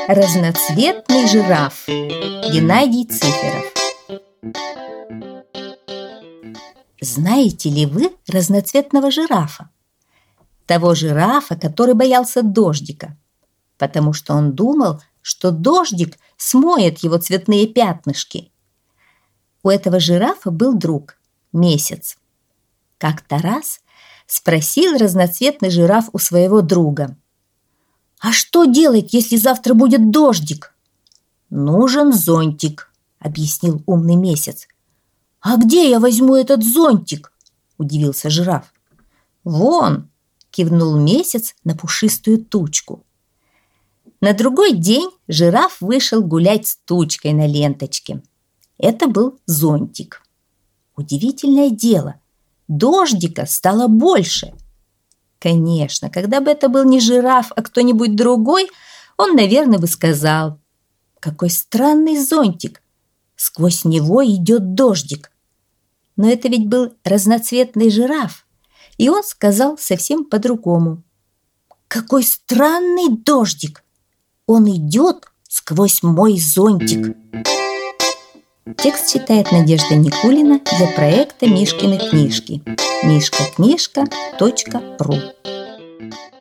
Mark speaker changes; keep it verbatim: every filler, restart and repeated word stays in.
Speaker 1: Разноцветный жираф. Геннадий Циферов. Знаете ли вы разноцветного жирафа? Того жирафа, который боялся дождика, потому что он думал, что дождик смоет его цветные пятнышки. У этого жирафа был друг – Месяц. Как-то раз спросил разноцветный жираф у своего друга: «А что делать, если завтра будет дождик?» «Нужен зонтик», – объяснил умный Месяц. «А где я возьму этот зонтик?» – удивился жираф. «Вон!» – кивнул Месяц на пушистую тучку. На другой день жираф вышел гулять с тучкой на ленточке. Это был зонтик. Удивительное дело, дождика стало больше. Конечно, когда бы это был не жираф, а кто-нибудь другой, он, наверное, бы сказал: «Какой странный зонтик! Сквозь него идет дождик!» Но это ведь был разноцветный жираф, и он сказал совсем по-другому: «Какой странный дождик! Он идет сквозь мой зонтик!» Текст читает Надежда Никулина для проекта Мишкины книжки. мишка книжка точка ру.